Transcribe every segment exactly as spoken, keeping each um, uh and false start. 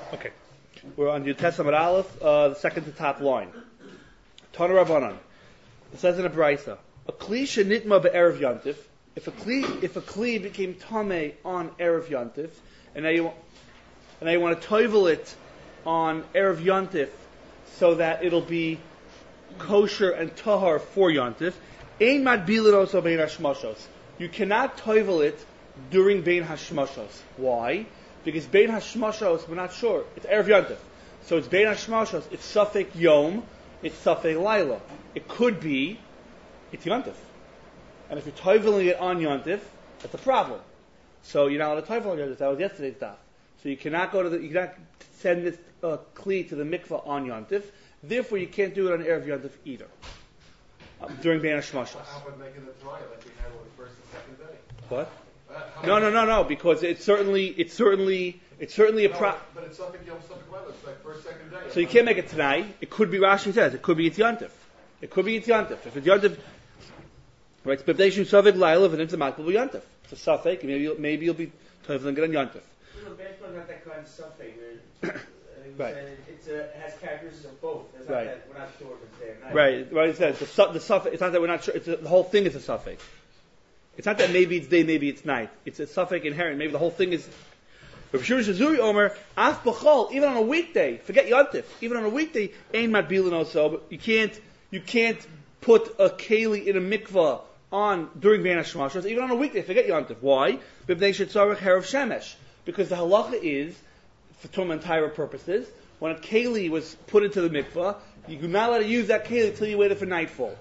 Okay. We're on Yud Tes Amud Aleph, uh, the second to top line. Tana Rabbanan. It says in a Brisa, a Kli shenitma be'erev Yantif, if a Kli, if a Kli became Tameh on Erev Yantif, and now you, and now you want to toivel it on Erev Yantif, so that it'll be kosher and tahar for Yantif, ein madbilin also bein hashmashos. You cannot toivel it during bein hashmashos. Why? Because bein hashmashos, we're not sure. It's Erev Yantif. So it's bein hashmashos, it's Safek Yom, it's Safek Laila. It could be, it's Yantif. And if you're toiveling it on Yantif, that's a problem. So you're not allowed to toivel on Yantif. That was yesterday's daf. So you cannot go to the, you cannot send this uh, Kli to the mikvah on Yantif. Therefore, you can't do it on Erev Yantif either. Um, during bein hashmashos. How about making it dry like we had on the first and second day? What? No, no, no, no, because it's certainly, it's certainly, it's certainly a pro. No, but it's Suffolk Yom, Suffolk Leila. It's like first, second day. So you can't make it tonight. It could be, Rashi says, it could be it's Yantif. It could be it's Yantif. If it's Yantif, right, it's Bebdeshu Suffolk Leila, and it's a Makbul Yantif. It's a Suffolk, maybe you'll, maybe you'll be toiveling it on Yantif. The best one not that kind of Suffolk. Right. It's a, it has characteristics of both. It's Right. not that we're not sure if it's there. Not Right, right, it says, the, su- the Suffolk, it's not that we're not sure, it's a, the whole thing is a Suffolk. It's not that maybe it's day, maybe it's night. It's a suffix inherent. Maybe the whole thing is. Rav Shimon Shazuri Omer, Af B'chol, even on a weekday, forget Yontif, even on a weekday, Ein Matbilin also, but you can't, you can't put a keli in a mikvah on, during Bein HaShemashos, even on a weekday, forget Yontif. Why? B'bnei shetzarech herav shemesh. Because the halacha is, for Tum and Tyra purposes, when a keli was put into the mikvah, you're not allowed to use that keli until you waited for nightfall.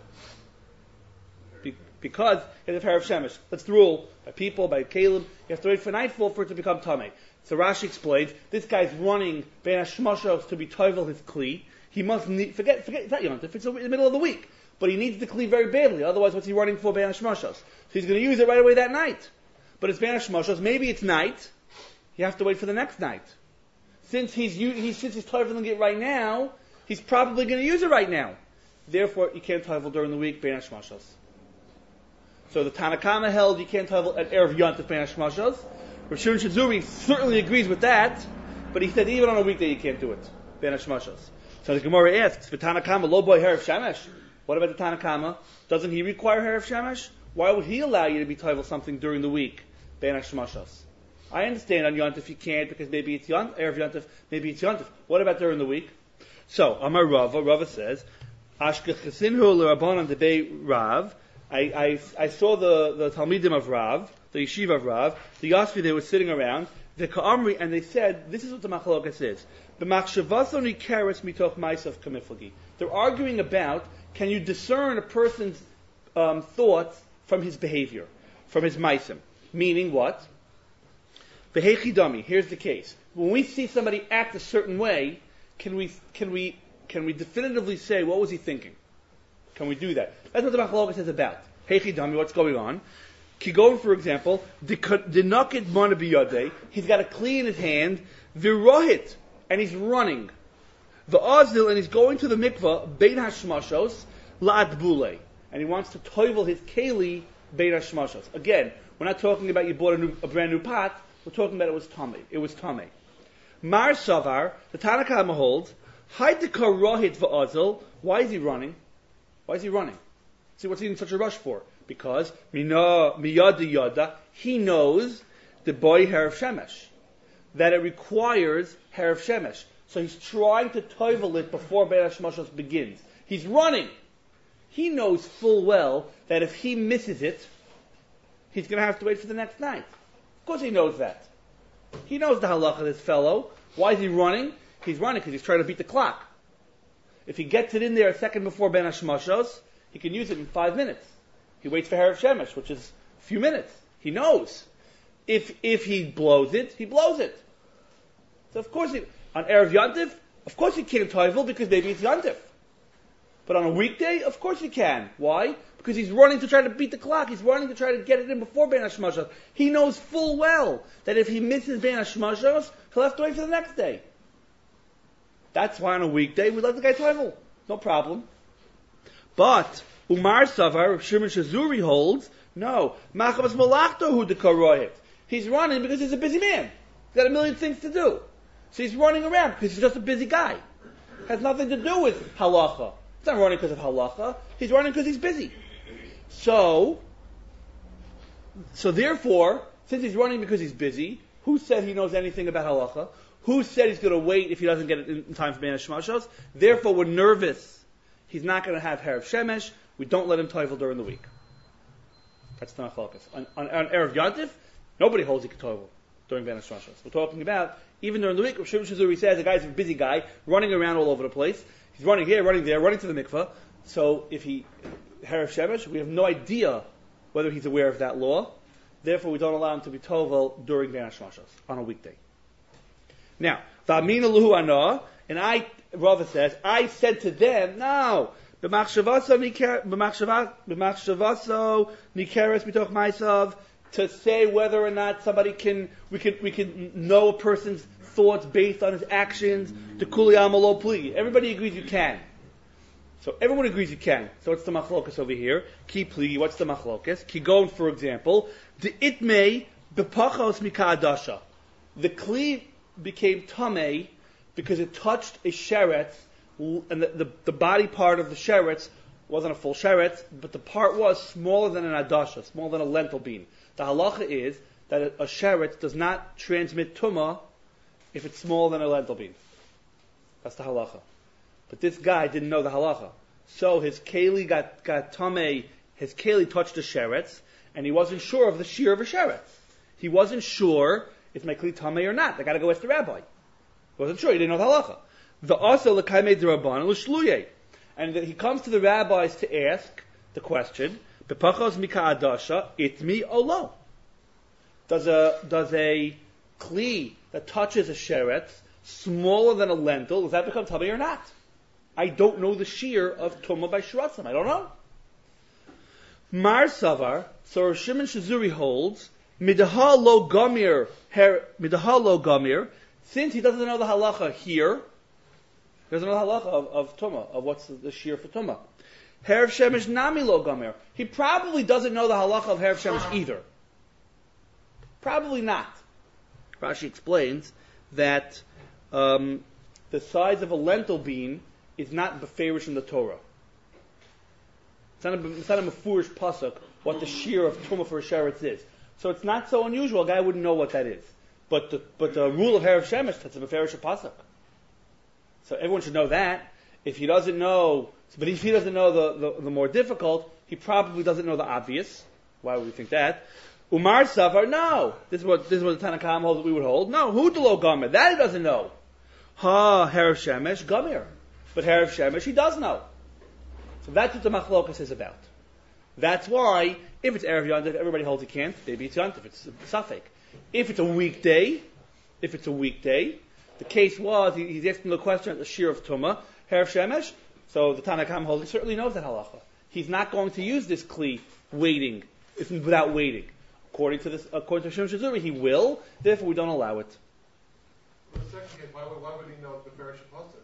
Because it's a pair of shemesh. That's the rule. By people, by Caleb, you have to wait for nightfall for it to become tamei. So Rashi explains, this guy's running bein hashmashos to be toivel his kli. He must need, forget, forget, it's not Yontif, it's in the middle of the week. But he needs the kli very badly, otherwise what's he running for bein hashmashos? So he's going to use it right away that night. But it's bein hashmashos, maybe it's night, you have to wait for the next night. Since he's, he's since he's toiveling it right now, he's probably going to use it right now. Therefore, you can't toivel during the week bein hashmashos. So the Tanakama held you can't toivel at Erev Yontif bein hashmashos. Rav Shimon Shazuri certainly agrees with that, but he said even on a weekday you can't do it bein hashmashos. So the Gemara asks, for Tanakama, lo boy herav shemesh. What about the Tanakama? Doesn't he require herav shemesh? Why would he allow you to be toivel something during the week bein hashmashos? I understand on Yontif you can't because maybe it's Yontif, Erev Yontif, maybe it's Yontif. What about during the week? So Amar Rava, Rava says, Ashkech chesinhu l'Rabbanan debei Rav. I, I, I saw the, the Talmidim of Rav, the Yeshiva of Rav, the Yasvi, they were sitting around, the Ka'amri, and they said, this is what the Machlokas is. B'machshavasoni keres mitoch ma'asav kamiflagi. They're arguing about, can you discern a person's um, thoughts from his behavior, from his ma'asim? Meaning what? Behechidami, here's the case. When we see somebody act a certain way, can we, can we, can we definitively say, what was he thinking? Can we do that? That's what the Machlokas is about. Heichidami, what's going on? Kigon, for example, dinakit mana biyadei. He's got a kli in his hand, virohit, and he's running. The azil, and he's going to the mikvah bein hashmashos la'atbule, and he wants to toivel his keli bein hashmashos. Again, we're not talking about you bought a, new, a brand new pot. We're talking about it was tamei. It was tamei. Mar savar, the Tanakama holds, haidikar rohit va'azil. Why is he running? Why is he running? See, what's he in such a rush for? Because mina miyada yada, he knows the boy herav shemesh, that it requires herav shemesh. So he's trying to toivel it before bein hashmashos begins. He's running. He knows full well that if he misses it, he's going to have to wait for the next night. Of course, he knows that. He knows the halacha of this fellow. Why is he running? He's running because he's trying to beat the clock. If he gets it in there a second before bein hashmashos, he can use it in five minutes. He waits for herav shemesh, which is a few minutes. He knows. If if he blows it, he blows it. So of course, he, on Erev Yontif, of course he can't toivel because maybe it's Yontif. But on a weekday, of course he can. Why? Because he's running to try to beat the clock. He's running to try to get it in before bein hashmashos. He knows full well that if he misses bein hashmashos, he'll have to wait for the next day. That's why on a weekday we let the guy toivel. No problem. But Umar Savar, Shimon Shazuri holds, no. Machabas Malachto hu dekarohit. He's running because he's a busy man. He's got a million things to do. So he's running around because he's just a busy guy. Has nothing to do with halacha. He's not running because of halacha. He's running because he's busy. So, so therefore, since he's running because he's busy, who said he knows anything about halacha? Who said he's going to wait if he doesn't get it in time for Bein HaShmashos? Therefore, we're nervous. He's not going to have Herav Shemesh. We don't let him toivel during the week. That's the machlokas. On, on, on Erev Yantif, nobody holds he can toivel during Bein HaShmashos. We're talking about, even during the week, Rav Shimon Shazuri says the guy's a busy guy, running around all over the place. He's running here, running there, running to the mikveh. So if he, Herav Shemesh, we have no idea whether he's aware of that law. Therefore, we don't allow him to be tovel during Bein HaShmashos on a weekday. Now, V'amina luhu ana, and I, Rava says, I said to them, no, b'machshavaso nikeres mitoch ma'asav, to say whether or not somebody can, we can, we can know a person's thoughts based on his actions, to kuli amalo pli. Everybody agrees you can. So everyone agrees you can. So what's the machlokas over here? Ki pli, what's the machlokas? Ki gon, for example, the itmei b'pachos mika'adasha. The kli became tamei because it touched a sheretz, and the, the, the body part of the sheretz wasn't a full sheretz, but the part was smaller than an adasha, smaller than a lentil bean. The halacha is that a, a sheretz does not transmit tumah if it's smaller than a lentil bean. That's the halacha. But this guy didn't know the halacha. So his keli got, got tamei, his keli touched the sheretz, and he wasn't sure of the shear of a sheretz. He wasn't sure if my kli tamei or not. They got to go ask the rabbi. He wasn't sure. He didn't know the halacha. The also l'kaimei d'rabbanan l'shluyei, and he comes to the rabbis to ask the question: B'pachos mika adasha itmi olo. Does a does a kli that touches a sheretz smaller than a lentil, does that become tamei or not? I don't know the shear of tumah by shiratzim. I don't know. Mar savar. So Rav Shimon Shazuri holds midaha lo gamir her midaha lo gamir. Since he doesn't know the halacha here, he doesn't know the halacha of, of tumah, of what's the, the shear for tumah. Herav shemesh nami lo gamir. He probably doesn't know the halacha of herav shemesh either. Probably not. Rashi explains that um, the size of a lentil bean is not beferish in the Torah. It's not a, it's not a mefurish pasuk what the shear of tumah for a sheretz is. So it's not so unusual. A guy wouldn't know what that is. But the, but the rule of herav shemesh, that's a beferish pasuk. So everyone should know that. If he doesn't know, but if he doesn't know the, the, the more difficult, he probably doesn't know the obvious. Why would we think that? Umar Safar, no. This is what this is what the Tanna Kamma holds that we would hold. No, who delo gamer? That he doesn't know. Ha, herav shemesh gamer. But herav shemesh he does know. So that's what the machlokas is about. That's why if it's erev yontif, everybody holds he can't. Maybe it's yontif. It's safek. If it's a weekday, if it's a weekday, the case was he, he's asking the question at the shear of tumah, herav shemesh. So the Tanna Kamma holds he certainly knows that halacha. He's not going to use this kli waiting without waiting. According to this, according to Shimon Shazuri, he will. Therefore, we don't allow it. But the second case, why would, why would he know the Beferish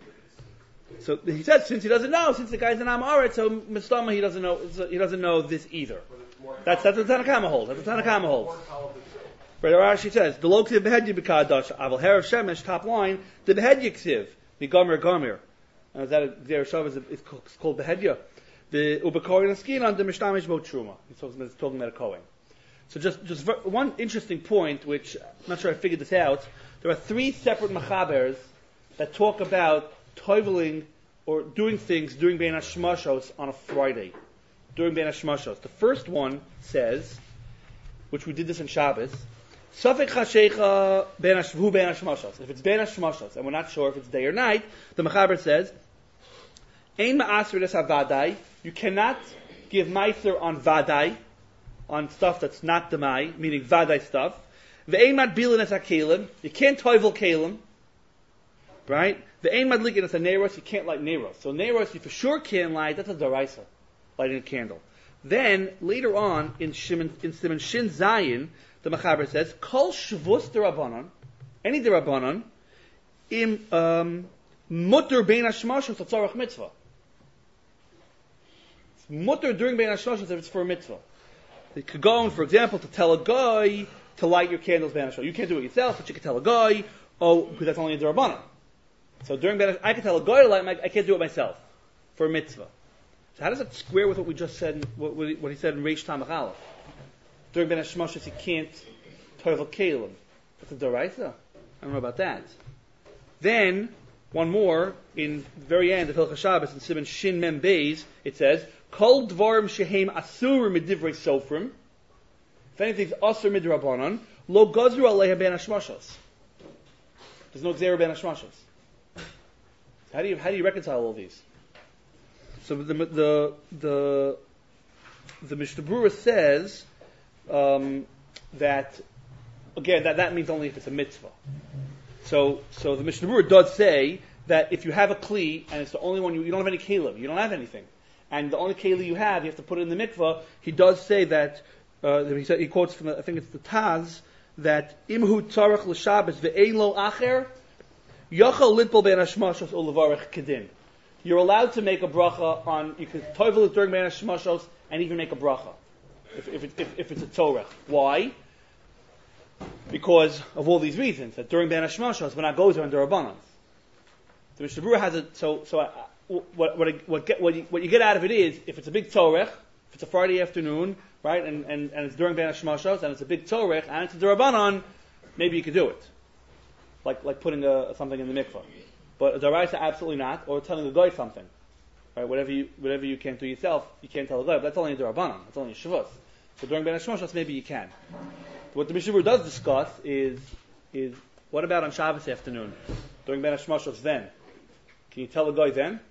Pasuk? So he says, since he doesn't know, since the guy's an Amaret, so Mistama he doesn't know. He doesn't know this either. That's that's what the Tanna Kamma holds. That's what the Tanna Kamma holds. But Rashi says the lokiv behedyi b'kadash aval herav shemesh top line the behedyi ksiv the gomer gomer. Uh, that there is it's called behedya. The ubekorin skin on the mishtamish bo truma. It's talking about a kohen. So just just one interesting point, which I'm not sure I figured this out. There are three separate machabers that talk about toiveling or doing things during Bein HaShmashos on a Friday. During Bein HaShmashos. The first one says, which we did this in Shabbos, Safek Chashecha Hu Bein HaShmashos. If it's Bein HaShmashos, and we're not sure if it's day or night, the machaber says, Ein ma'asr des havadai. You cannot give meiser on vadai, on stuff that's not demai, meaning vadai stuff. Ve'ein madbilin es hakelim. You can't toivel kelim. Right? Ve'ein madlikin es haneros. You can't light neros. So neros, you for sure can light. That's a daraisa, lighting a candle. Then later on in Shimon, in Simon Shin Zayin, the Machaber says, Kol shvus derabanan, any derabanan, im um, mutter bein hashmashos tzarach mitzvah. It's mutter during bein hashmashos if it's for a mitzvah. It could go on, for example, to tell a guy to light your candles bein hashmashos. You can't do it yourself, but you can tell a guy, Oh, because that's only a Durabanan. So during Ben, I can tell a goy to light, I can't do it myself for a mitzvah. So how does that square with what we just said? What, what he said in Reish Tamach Aleph? During Ben Hashmashos, you can't toivel kelim. That's a doraisa. I don't know about that. Then one more in the very end of Hilchos Shabbos in Siman Shin Mem Beis, it says, "Kol dvarim shehem asur midivrei sofrim." If anything's asur midrabanan, lo gazru aleha ben hashmashos. There's no gzeira ben hashmashos. How do you how do you reconcile all these? So the the the the Mishnah Berurah says um, that again that, that means only if it's a mitzvah. So so the Mishnah Berurah does say that if you have a kli and it's the only one you, you don't have any kelim, you don't have anything, and the only keli you have, you have to put it in the mikvah. He does say that uh, he, said, he quotes from the, I think it's the Taz that imhu tzarech l'shabbos ve'ein lo acher yachal litpol ben hashmashos ulevarech kedin. You're allowed to make a bracha on, you can toivel it during ben hashmashos and even make a bracha if, if, it, if, if it's a tzorech. Why? Because of all these reasons that during ben hashmashos when I goes are under Rabbanan. The Mishnah Berurah has it. So so I, what what I, what, get, what, you, what you get out of it is if it's a big tzorech, if it's a Friday afternoon, right, and, and, and it's during ben hashmashos and it's a big tzorech and it's a Rabbanan, maybe you could do it. Like like putting a, something in the mikvah, but a daraisa absolutely not, or telling a guy something, right? Whatever you whatever you can't do yourself, you can't tell a guy. But that's only a darabanan. That's only a shavus. So during ben hashmashos, maybe you can. What the Mishnah Berurah does discuss is is what about on Shabbos afternoon during ben hashmashos? Then can you tell a guy then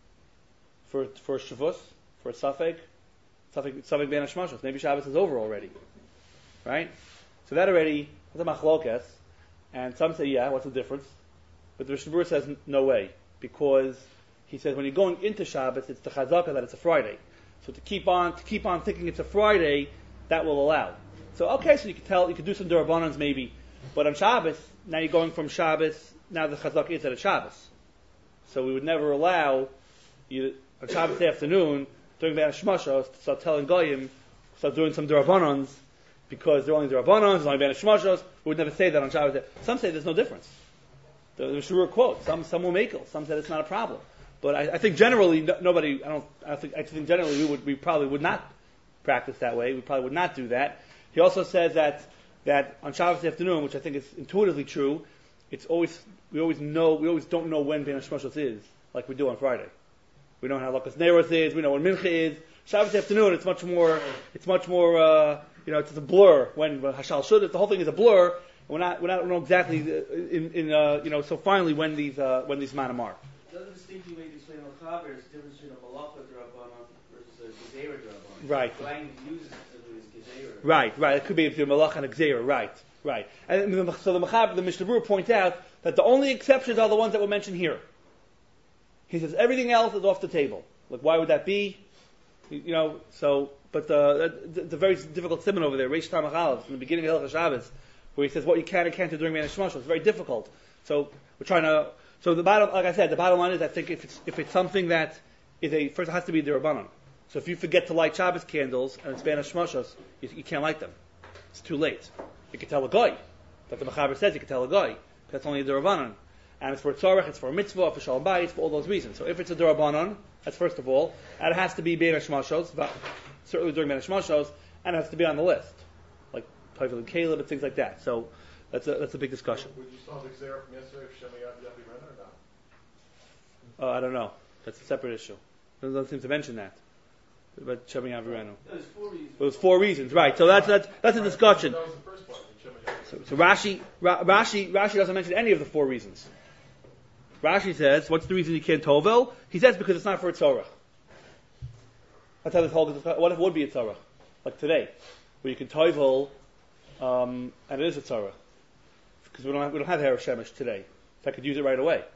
for for a shavus, for a safek, safek safek ben hashmashos? Maybe Shabbos is over already, right? So that already that's a machlokas. And some say, yeah, what's the difference? But the Mishnah Berurah says, no way. Because he says when you're going into Shabbos, it's the chazakah that it's a Friday. So to keep on to keep on thinking it's a Friday, that will allow. So okay, so you can tell, you can do some Durabanans maybe. But on Shabbos, now you're going from Shabbos, now the chazakah is at a Shabbos. So we would never allow you, on Shabbos afternoon, during Ben Hashmashos, to start telling Goyim, start doing some Durabanans, because they're only Durabanans, there's only Ben Hashmashos. We would never say that on Shabbos. Some say there's no difference. The Mishnah Berurah quote. Some some will make it. Some said it's not a problem. But I, I think generally no, nobody. I don't. I think I think generally we would we probably would not practice that way. We probably would not do that. He also says that that on Shabbos afternoon, which I think is intuitively true, it's always we always know we always don't know when Ben Hashmashos is like we do on Friday. We know how Lakas Neiros is. We know when Mincha is. Shabbos afternoon, it's much more. It's much more. Uh, You know, it's a blur when Hashal Shud. The whole thing is a blur. We're not, we're not know exactly in, in uh, you know. So finally, when these uh, when these manim are. The other distinctive way to explain al-Chaber is the difference between a malacha drabanan versus a gezeira drabanan. Right. The language uses it as gezeira. Right, right. It could be a malach and a gezeira. Right, right. And the, so the Machaber, the Mishnah Berurah points out that the only exceptions are the ones that were mentioned here. He says everything else is off the table. Like, why would that be? You know, so. But the, the, the very difficult simon over there, Reish Tamach Aleph, in the beginning of Hilchos Shabbos, where he says what you can and can't do during Ben Hashmashos, it's very difficult. So we're trying to. So the bottom, like I said, the bottom line is, I think if it's if it's something that is a first, it has to be the Rabbanan. So if you forget to light Shabbos candles and it's Ben Hashmashos, you, you can't light them. It's too late. You can tell a guy. That the Machaber says you can tell a guy. That's only the Rabbanan. And it's for tzarech, it's for a mitzvah, for shalom bayis, for all those reasons. So if it's a Rabbanan, that's first of all, and it has to be Ben Hashmashos. Certainly during Ben Hashmashos, and it has to be on the list, like Toivel and Caleb and things like that. So that's a that's a big discussion. Would you still have Xer from yesterday if Shemi Yad Yavi Ren or not? Uh, I don't know. That's a separate issue. It doesn't seem to mention that. But Shemi Avirenu. There's four reasons. It was four reasons, right? So that's that's that's a discussion. That was the first part. So, so Rashi Ra, Rashi Rashi doesn't mention any of the four reasons. Rashi says, what's the reason you can't tovel? He says because it's not for a tzorach. That's how this whole. What if it would be a tzarech, like today, where you can toivel, um, and it is a tzarech, because we don't have, we don't have Erev Shemesh today. So I could use it right away.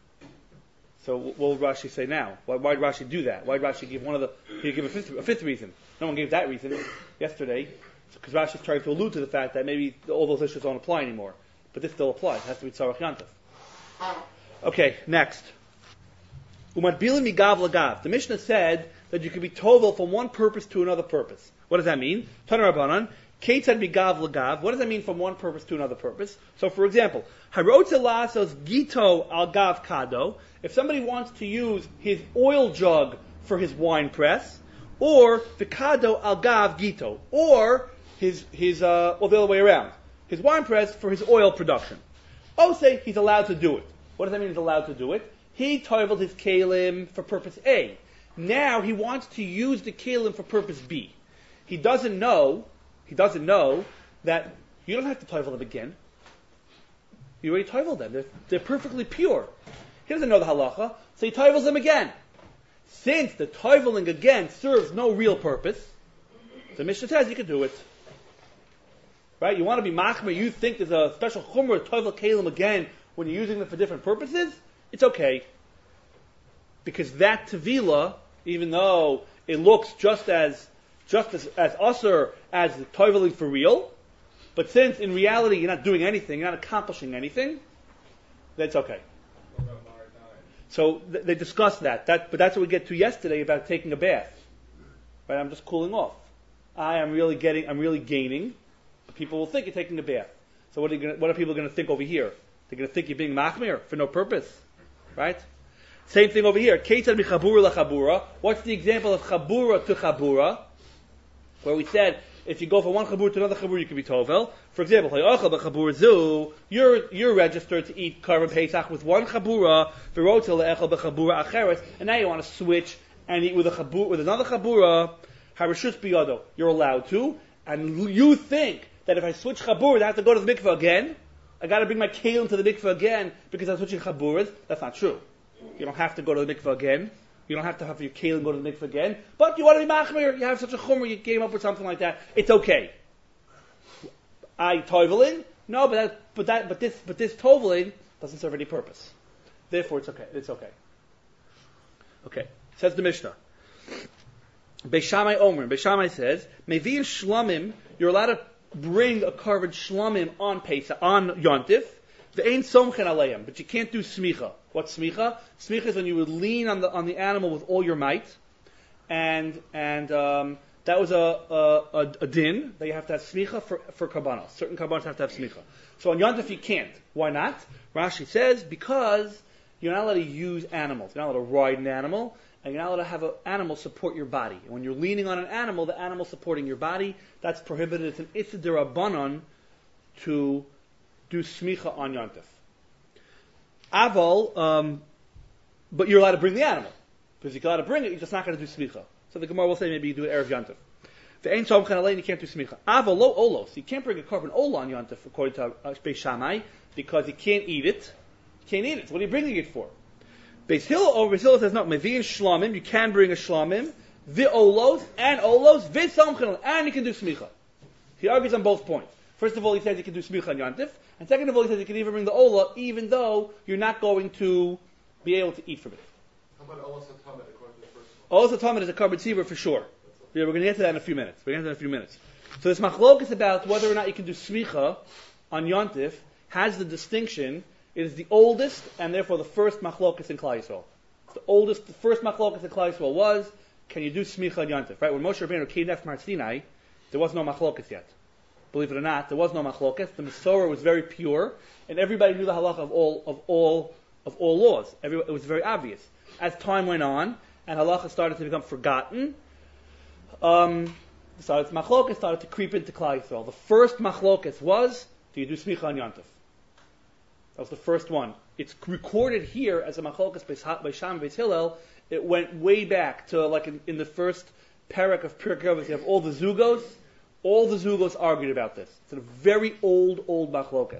So what will Rashi say now? Why why did Rashi do that? Why did Rashi give one of the? He give a fifth, a fifth reason. No one gave that reason yesterday, because Rashi is trying to allude to the fact that maybe all those issues don't apply anymore, but this still applies. It has to be tzarech yantav. Okay, next. Umat bilim migav lagav. The Mishnah said that you can be tovel from one purpose to another purpose. What does that mean? Tana Rabbanan, Keitzad migav lagav. What does that mean from one purpose to another purpose? So, for example, harotze lasos gito al gav kado. If somebody wants to use his oil jug for his wine press, or the kado al gav gito, or his his uh, or the other way around, his wine press for his oil production. Oh, say he's allowed to do it. What does that mean? He's allowed to do it. He toiveled his kalim for purpose A. Now he wants to use the kalim for purpose B. He doesn't know. He doesn't know that you don't have to toivel them again. You already toiveled them. They're, they're perfectly pure. He doesn't know the halacha, so he toivels them again. Since the toiveling again serves no real purpose, the Mishnah says you can do it. Right? You want to be machmer, you think there's a special chumrah to toivel kalim again when you're using them for different purposes, it's okay. Because that tevila, even though it looks just as just as, as usher as the toiveling for real, but since in reality you're not doing anything, you're not accomplishing anything, that's okay. So th- they discussed that. that. But that's what we get to yesterday about taking a bath. Right? I'm just cooling off. I am really getting, I'm really gaining. But people will think you're taking a bath. So what are, you gonna, what are people going to think over here? They're going to think you're being machmir for no purpose. Right? Same thing over here. Keitzad michabura lachabura. What's the example of chabura to chabura? Where we said, if you go from one chabur to another chabur, you can be tovel. For example, you're you're registered to eat karban pesach with one chabura, and now you want to switch and eat with a chabur with another chabura. Harishus biyado, you're allowed to, and you think that if I switch chabur, I have to go to the mikveh again. I got to bring my kalim to the mikveh again because I'm switching chaburas. That's not true. You don't have to go to the mikveh again. You don't have to have your kalim go to the mikveh again. But you want to be machmir, you have such a chumrah, you came up with something like that. It's okay. I toveling? No, but that, but that, but this, but this toveling doesn't serve any purpose. Therefore, it's okay. It's okay. Okay. Says the Mishnah. Beishamai Omer. Beishamai says, Mevi'in shlamim, you're allowed to bring a carved shlamim on Pesach, on Yontif. The ain't somchen aleim, but you can't do smicha. What's smicha? Smicha is when you would lean on the on the animal with all your might, and and um, that was a, a, a, a din that you have to have smicha for for karbanos. Certain karbanos have to have smicha. So on Yontif you can't. Why not? Rashi says because you're not allowed to use animals. You're not allowed to ride an animal, and you're not allowed to have an animal support your body. And when you're leaning on an animal, the animal supporting your body, that's prohibited. It's an issa d'Rabbanan to do smicha on Yontif. Aval, um, but you're allowed to bring the animal. Because you're allowed to bring it, you're just not going to do smicha. So the Gemara will say maybe you do it Erev Yontif. The Ein Som Chan Alein, you can't do smicha. Aval lo olos, you can't bring a carbon ola on Yontif according to uh, Beis Shammai, because you can't eat it. You can't eat it. So what are you bringing it for? Beis Hillel over Beis Hillel says no, mevi'in shlamim, you can bring a shlamim, the olos, and olos, vi Som Chan Alein, and you can do smicha. He argues on both points. First of all, he says you can do smicha on Yontif, and second of all, he says you can even bring the ola, even though you're not going to be able to eat from it. How about olas hatamid according to the first one? Olas hatamid is a carbon tzibur for sure. Yeah, we're going to get to that in a few minutes. We're going to get to that in a few minutes. So this machlok is about whether or not you can do smicha on Yontif, has the distinction, it is the oldest, and therefore the first machlokas in Klal Yisrael. The oldest, the first machlokas in Klal Yisrael was, can you do smicha on Yontif? Right, when Moshe Rabbeinu came down from Har Sinai, there was no machlokas yet. Believe it or not, there was no machlokas. The Masorah was very pure, and everybody knew the halacha of all of all of all laws. Every, it was very obvious. As time went on, and halacha started to become forgotten, um, so its machlokas started to creep into Klal Yisrael. The first machlokas was, do you do smicha on Yontif? That was the first one. It's recorded here as a machlokas by Sham Beis Hillel. It went way back to like in, in the first parak of Pirkei Avos. You have all the zugos. All the zugos argued about this. It's a very old, old machlokas.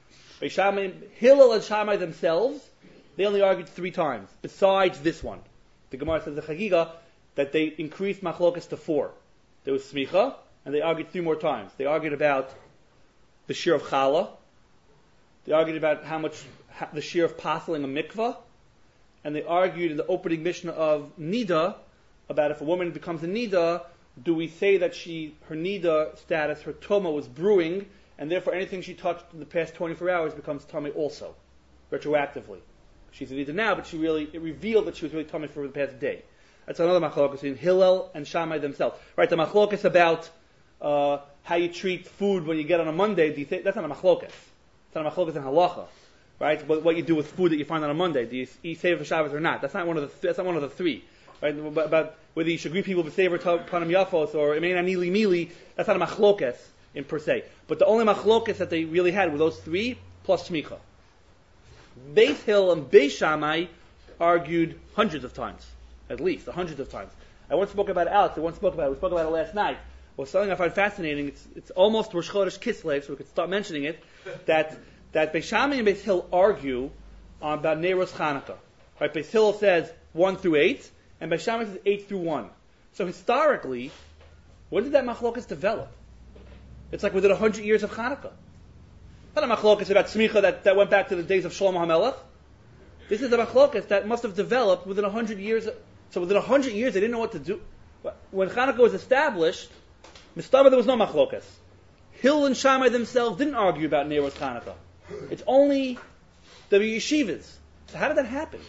Hillel and Shammai themselves, they only argued three times, besides this one. The Gemara says the Chagiga that they increased machlokas to four. There was smicha, and they argued three more times. They argued about the shear of challah. They argued about how much the shear of pasaling a mikvah, and they argued in the opening Mishnah of Nida about if a woman becomes a Nida, do we say that she, her Nida status, her Toma was brewing, and therefore anything she touched in the past twenty-four hours becomes Tome also, retroactively. She's a Nida now, but she really, it revealed that she was really Tome for the past day. That's another machlokas in Hillel and Shammai themselves. Right, the machlokas about uh, how you treat food when you get on a Monday, do you think, that's not a machlokas. It's not a machlokas in halacha, right? What, what you do with food that you find on a Monday, do you eat seder for Shabbos or not? That's not one of the, that's not one of the three, right? But, but whether you should greet people with seder panim yafos or imein anili mili, that's not a machlokas in per se. But the only machlokas that they really had were those three plus smicha. Beis Hill and Beis Shammai argued hundreds of times, at least hundreds of times. I once spoke about it, Alex. I once spoke about it. We spoke about it last night. Well, something I find fascinating. It's it's almost Rosh Chodesh Kislev, so we could start mentioning it. That that Beis Shammai and Beis Hill argue on about Neiros Chanukah. Right? Beis Hill says one through eight, and Beis Shammai says eight through one. So historically, when did that machlokas develop? It's like within a hundred years of Chanukah. Not a machlokas about smicha that, that went back to the days of Shlomo HaMelech. This is a machlokas that must have developed within a hundred years. So within a hundred years, they didn't know what to do. When Chanukah was established, Mistama, there was no machlokas. Hill and Shammai themselves didn't argue about Neiros Chanukah. It's only the yeshivas. So how did that happen?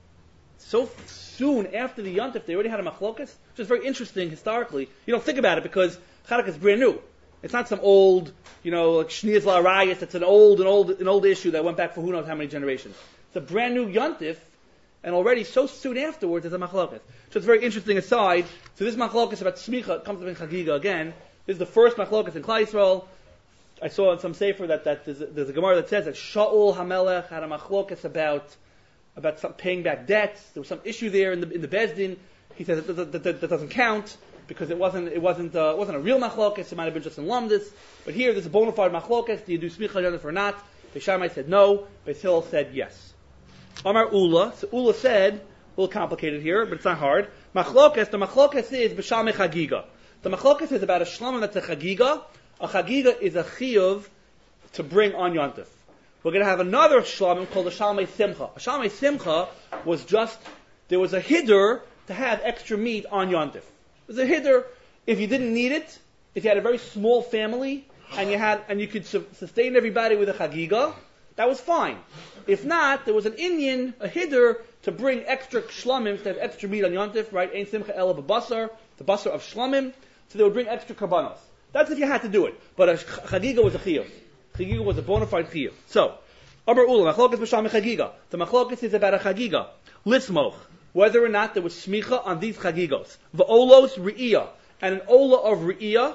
So soon after the Yontif, they already had a machlokas, which is very interesting historically. You don't think about it because Chanukah is brand new. It's not some old, you know, like Shnias La'arayis. It's an old, an old, an old issue that went back for who knows how many generations. It's a brand new Yontif, and already so soon afterwards there's a machlokas. So it's a very interesting aside. So this machlokas about smicha comes up in Chagiga again. This is the first machlokas in Klal Yisrael. I saw in some sefer that, that there's, a, there's a Gemara that says that Shaul HaMelech had a machlokas about about some paying back debts. There was some issue there in the in the Bezdin. He says that, that, that, that, that doesn't count because it wasn't it wasn't uh, it wasn't a real machlokas. It might have been just in Lumdis. But here there's a bona fide machlokas. Do you do smicha yontif or not? Beis Shammai said no. Beis Hill said yes. Amar Ula. So Ula said, a little complicated here, but it's not hard. Machlokas. The machlokas is b'shamei chagiga. The machlokas is about a shlamim that's a chagiga. A chagiga is a chiyuv to bring on yontif. We're going to have another shlamim called a shalmei simcha. A shalmei simcha was just, there was a hiddur to have extra meat on yontif. It was a hiddur if you didn't need it, if you had a very small family, and you had, and you could su- sustain everybody with a chagiga, that was fine. If not, there was an Indian, a hiddur, to bring extra shlamim, to have extra meat on yontif, right? Ein simcha ela b'basar, the basar of shlamim, so they would bring extra karbanos. That's if you had to do it. But a chagiga was a chiyuv. Chagiga was a bona fide chiyuv. So, Amar Ula, machlokas b'shamei chagiga. The machlokas is about a chagiga. Lismoch, whether or not there was smicha on these chagigos. V'olos re'iyah, and an ola of re'iyah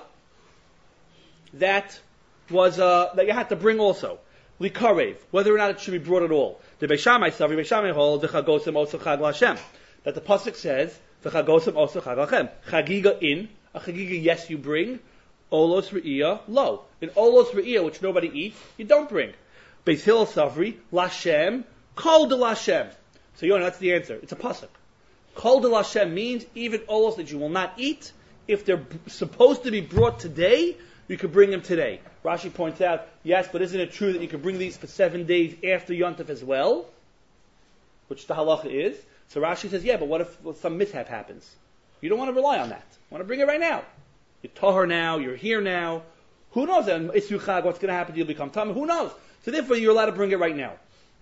that was uh, that you had to bring also. Likarev, whether or not it should be brought at all. The Beis Shammai Savri, Beis Shammai holds the Chagosem Osa Chag Lashem. That the pasuk says the Chagosem Osa Chag Lachem. Chagiga in, a chagiga yes you bring. Olos re'iyah lo. In olos re'iyah, which nobody eats, you don't bring. Beis Hill Savri Lashem Kol de Lashem. So you know that's the answer. It's a pasuk. Kol de Lashem means even olos that you will not eat, if they're b- supposed to be brought today, you could bring them today. Rashi points out, yes, but isn't it true that you could bring these for seven days after Yontif as well? Which the halacha is. So Rashi says, yeah, but what if some mishap happens? You don't want to rely on that. You want to bring it right now. You're tahor now, you're here now. Who knows? It's Yuchag, what's going to happen? You'll become tamei. Who knows? So therefore, you're allowed to bring it right now.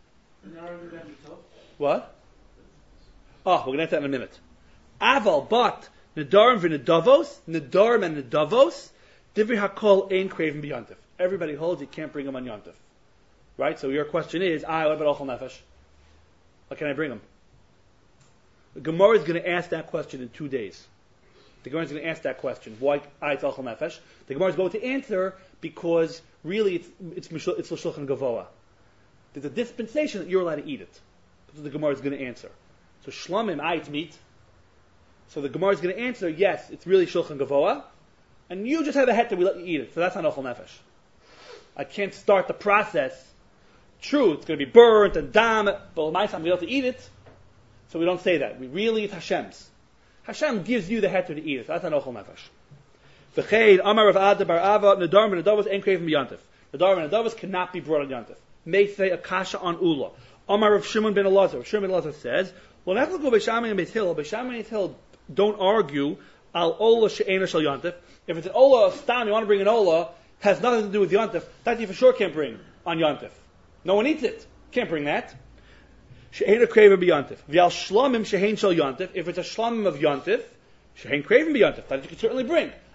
What? Oh, we're going to answer that in a minute. Aval, but, Nedarim v'Nedavos, Nedarim and Nedavos, Divri HaKol ain't craving b'Yontif. Everybody holds you can't bring them on Yontif. Right? So your question is, ah, what about Ochel Nefesh? How can I bring them? The Gemara is going to ask that question in two days. The Gemara is going to ask that question. Why I it's Ochel Nefesh? The Gemara is going to answer because really it's it's Mishul, it's L'Shulchan Gavoa. There's a dispensation that you're allowed to eat it. That's what the Gemara is going to answer. So Shlamim, ah, it's meat. So the Gemara is going to answer, yes, it's really Shulchan Gavoa, and you just have a heter, we let you eat it. So that's not Ochel Nefesh. I can't start the process. True, it's going to be burnt and dam, but my time we don't have to eat it. So we don't say that. We really, it's Hashem's. Hashem gives you the heter to eat it. So that's not Ochel Nefesh. V'chein, Amar Rav Ada Bar Ava, Nedarim and Nedavos ain't craving b'Yontif. Nedarim and Nedavos cannot be brought on Yontif. May say a kasha on Ula. Amar Rav Shimon ben Elazar. Rav Shimon ben Elazar says, well, Nechel go Beis Shammai and Beis Hill. Beis Shammai and Beis Hill don't argue al Ola she'ena shel Yontif. If it's an Ola stam, you want to bring an Ola, has nothing to do with Yontif, that you for sure can't bring on Yontif. No one eats it. Can't bring that. She'ena craving b'Yontif. V'al shlamim she'en shel Yontif. If it's a shlamim of Yontif, she'en craving b'Yontif. That you can certainly bring.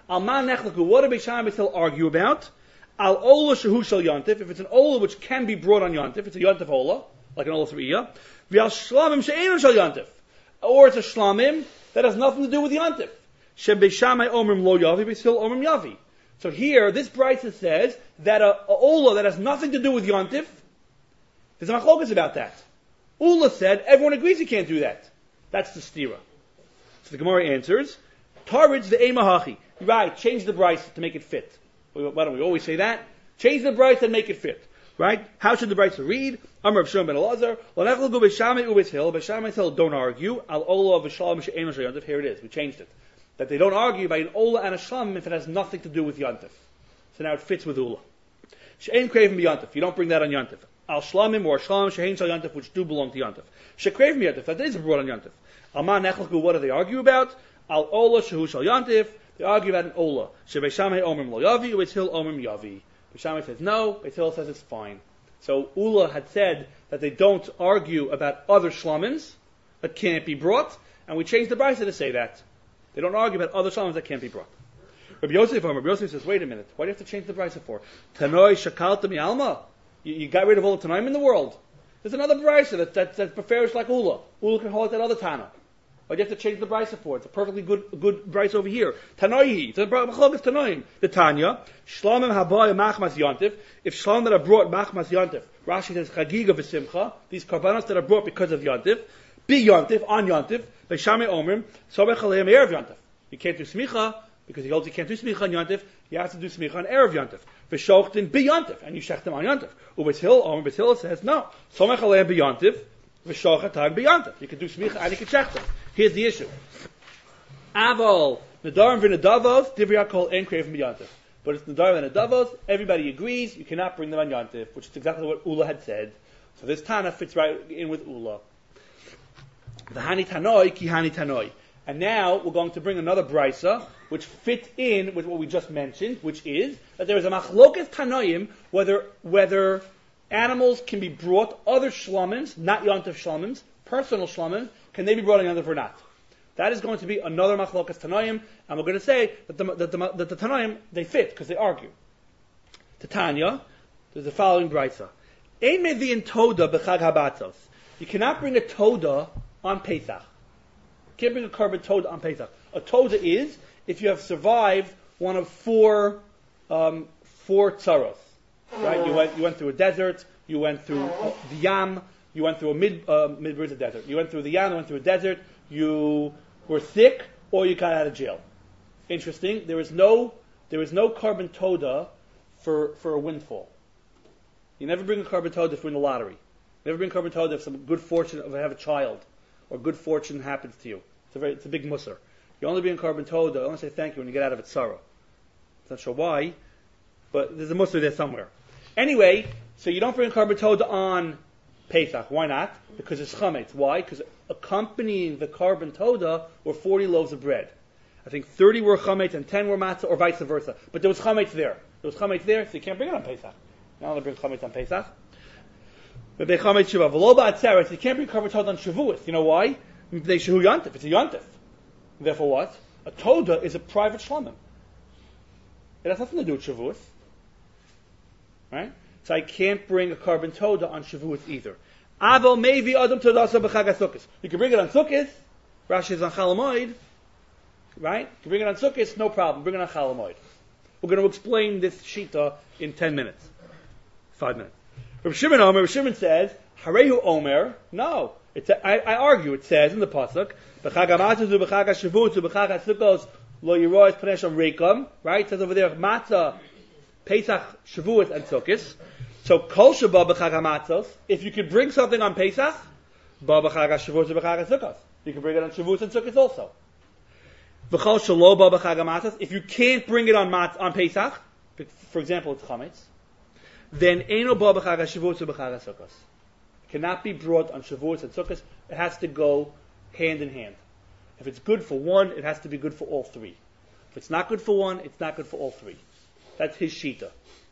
Al ma nechlaku. What do Beis Shammai and Beis Hillel argue about? Al ola shehu shel yontif. If it's an ola which can be brought on yontif, it's a yontif ola, like an ola thriya. V'al shlamim she'enon shel yontif. Or it's a shlamim that has nothing to do with yontif. She Beis Shammai omrim lo yavi, Beis Hillel omrim yavi. So here, this brisa says that a, a ola that has nothing to do with yontif, there's a machlokas about that. Ula said, everyone agrees you can't do that. That's the stira. So the Gemara answers, Taritz the emahachi. Right, change the brisa to make it fit. Why don't we always say that? Change the brisa and make it fit. Right? How should the brisa read? Amar Rav Shimon ben Elazar, L'nechel gu Beis Shammai u Beis Hillel. Beis Shammai and Beis Hillel don't argue. Al ola v'shalom she'enon shel yontif. Here it is. We changed it. That they don't argue by an ola and a shlam if it has nothing to do with yontif. So now it fits with ula. She'en craving b'yontif. You don't bring that on yontif. Al shlamim or shlam she'en shel yontif, which do belong to yontif. She'krev b'yontif. That is brought on yontif. Al ma nechel gu. What do they argue about? Al ola shehu shel yontif. They argue about an ola. She Beis Shammai omrim lo yavi, Beis Hillel omrim yavi. Beis Shammai says no. Beis Hillel says it's fine. So Ula had said that they don't argue about other shlamins that can't be brought, and we changed the brisa to say that. They don't argue about other shlamins that can't be brought. Rabbi Yosef, Rabbi Yosef says, wait a minute, what do you have to change the brisa for? Tanoi shakalta mi'alma? You, you got rid of all the Tanaim in the world. There's another brisa that, that, that prefers like Ula. Ula can hold that other Tana. Why do you have to change the brisa for? It's a perfectly good good brisa over here. Tanoi, it's a machlokas Tanoim. The Tanya, shlamim haboy machmas yontif. If shlamim that are brought machmas yontif, Rashi says chagiga v'simcha. These karbanos that are brought because of yontif, be yontif on yontif. Beis Shammai omrim sobech aleim erev yontif. You can't do smicha because he holds you can't do smicha on yontif. You have to do smicha on erev yontif. V'shochtin be yontif, and you shech them on yontif. Ubeis Hillel omrim. Beis Hillel says no. Sobech aleim be yontif. V'shochat be yontif. You can do smicha and you can shech them. Here's the issue. Aval, Nadarim v'Nadavos, Divrei Kol en Kreivim b'Yontif. But it's Nadarim and Nadavos, everybody agrees, you cannot bring them on Yontif, which is exactly what Ula had said. So this Tana fits right in with Ula. The Hani Tanoi, Ki Hani Tanoi. And now we're going to bring another brisa, which fits in with what we just mentioned, which is that there is a machlokas Tanoim, whether, whether animals can be brought, other shlamins, not Yontif shlamins, personal shlamins, can they be brought on Yontif or not? That is going to be another machlokas Tanoim, and we're going to say that the, that the, that the Tanoim, they fit, because they argue. To Tanya, there's the following brisa. Ein mevi'in toda b'chag habatzos. You cannot bring a toda on Pesach. You can't bring a carbon toda on Pesach. A toda is if you have survived one of four, um, four tzaros. Right? You went, you went through a desert, you went through uh, the Yam, you went through a mid, uh, mid a desert. You went through the Yam, you went through a desert, you were sick, or you got out of jail. Interesting. There is no, there is no carbon toda for, for a windfall. You never bring a carbon toda if you win the lottery. You never bring carbon toda if some good fortune of have a child, or good fortune happens to you. It's a very, it's a big musser. You only bring a carbon toda, only say thank you when you get out of it sorrow. I'm not sure why, but there's a musser there somewhere. Anyway, so you don't bring a carbon toda on Pesach. Why not? Because it's chametz. Why? Because accompanying the carbon toda were forty loaves of bread. I think thirty were chametz and ten were matzah, or vice versa. But there was chametz there. There was chametz there, so you can't bring it on Pesach. Now they bring chametz on Pesach. But they chametz shiva. V'lo ba'atzeres, you can't bring carbon toda on Shavuos. You know why? They shehu yontif. It's a yontif. Therefore, what? A toda is a private shlamim. It has nothing to do with Shavuos, right? So I can't bring a carbon toda on Shavuot either. Aval maybe adam todasa b'chag HaSukkos. You can bring it on Sukkot. Rashi is on Chalamoid, right? You can bring it on Sukkot, no problem. Bring it on Chalamoid. We're going to explain this shita in ten minutes, five minutes. Rav Shimon Omer, Rav Shimon says, Harehu Omer. No, it's a, I, I argue. It says in the pasuk, b'chag hamatzah zu b'chag haShavuot zu b'chag haSukkos lo yirois panesham reikam. Right? It says over there matzah, Pesach, Shavuot, and Sukkot. So kol sheba b'chag hamatzos, if you could bring something on Pesach, ba b'chag haShavuot zu b'chag haSukkos. You can bring it on Shavuot and Sukkot also. V'chol shelo ba b'chag hamatzos, if you can't bring it on mat, on Pesach, for example, it's chametz, then eino ba b'chag haShavuot zu b'chag haSukkos. It cannot be brought on Shavuot and Sukkot. It has to go hand in hand. If it's good for one, it has to be good for all three. If it's not good for one, it's not good for all three. That's his shita.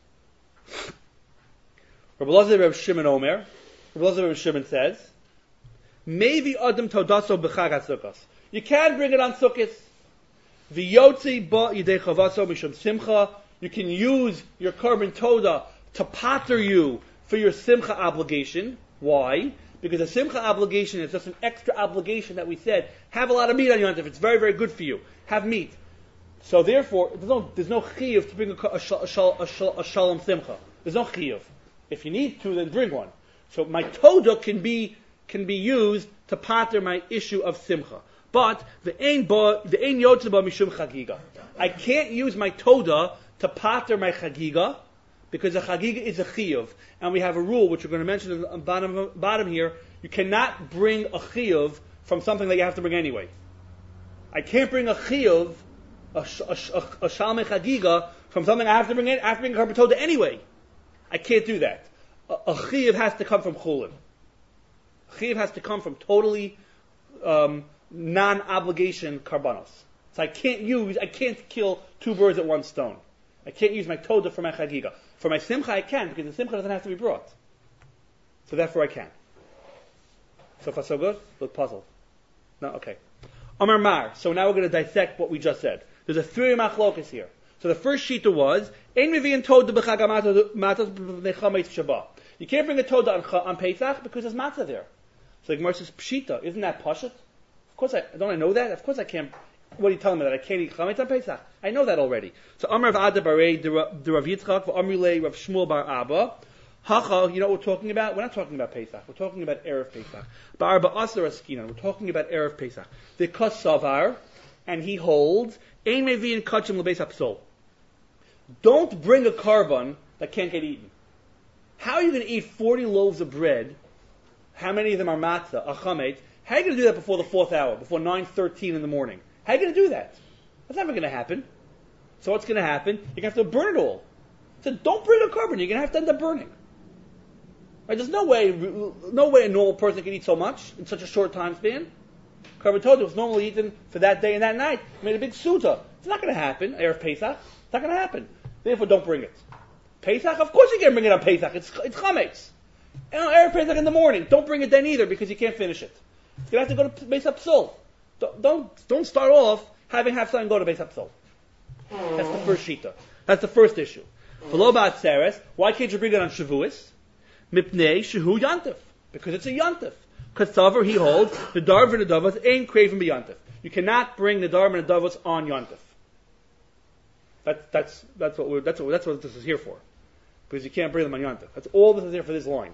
Rabbi Elazar Rabbi Shimon Omer, Rabbi Elazar Rabbi Shimon says, maybe adam todaso b'chag haSukkos. You can bring it on Sukkot. V'yotzi ba yidei chavaso mishum simcha. You can use your carbon toda to pater you for your simcha obligation. Why? Because a simcha obligation is just an extra obligation that we said, have a lot of meat on Yontif. It's very, very good for you. Have meat. So therefore, there's no, there's no chiyuv to bring a, a, shal, a, shal, a, shal, a shalom simcha. There's no chiyuv. If you need to, then bring one. So my toda can be can be used to pater my issue of simcha. But the ein ba the ein yotze ba mishum chagiga. I can't use my toda to pater my chagiga because a chagiga is a chiyuv, and we have a rule which we're going to mention at the bottom bottom here. You cannot bring a chiyuv from something that you have to bring anyway. I can't bring a chiyuv, a, a, a, a shalmei chagiga, from something I have to bring in. I have to bring a carbon toda anyway. I can't do that. A, a chiyuv has to come from chulin. Chiyuv has to come from totally um, non-obligation karbanos. So I can't use, I can't kill two birds at one stone. I can't use my toda for my chagiga. For my simcha I can, because the simcha doesn't have to be brought. So therefore I can. So far so good? Look puzzled. No? Okay. Amar Mar. So now we're going to dissect what we just said. There's a three machlokas here. So the first shita was, Ein mevi'in toda b'chag matos b'nei chametz shabbat. You can't bring a toda on, on Pesach because there's matzah there. So the Gemara says, Pshita, isn't that pashut? Of course I, don't I know that? Of course I can't. What are you telling me, that I can't eat chametz on Pesach? I know that already. So Amar of Ada Barei, the Rav Yitzchak, v'Amrulei Rav Shmuel Bar Abba, Hacha, you know what we're talking about? We're not talking about Pesach. We're talking about Erev Pesach. Bar Ba'asar Askinan. We're talking about Erev Pesach. The Kas Savar, and he holds, Ein Mevi'in Kachim L'Beis HaPsol. Don't bring a carbon that can't get eaten. How are you going to eat forty loaves of bread? How many of them are matzah, a chametz? How are you going to do that before the fourth hour, before nine thirteen in the morning? How are you going to do that? That's never going to happen. So what's going to happen? You're going to have to burn it all. So don't bring a carbon. You're going to have to end up burning. Right? There's no way, no way a normal person can eat so much in such a short time span. Carbon told was normally eaten for that day and that night. Made a big suta. It's not going to happen. Erev Pesach. It's not going to happen. Therefore, don't bring it. Pesach, of course you can't bring it on Pesach. It's it's chametz. And on Erev Pesach in the morning, don't bring it then either because you can't finish it. You have to go to Beis HaPsol. Don't, don't don't start off having have something go to Beis HaPsol. That's the first shita. That's the first issue. V'lo ba'atzeres. Why can't you bring it on Shavuos? Mipnei shehu yantif. Because it's a yantif. Katsavar, he holds the darv and the davos ain't craving be yantif. You cannot bring the darv and the davos on yantif. That, that's that's what we're, that's what that's what this is here for, because you can't bring them on Yontif. That's all this is here for this line.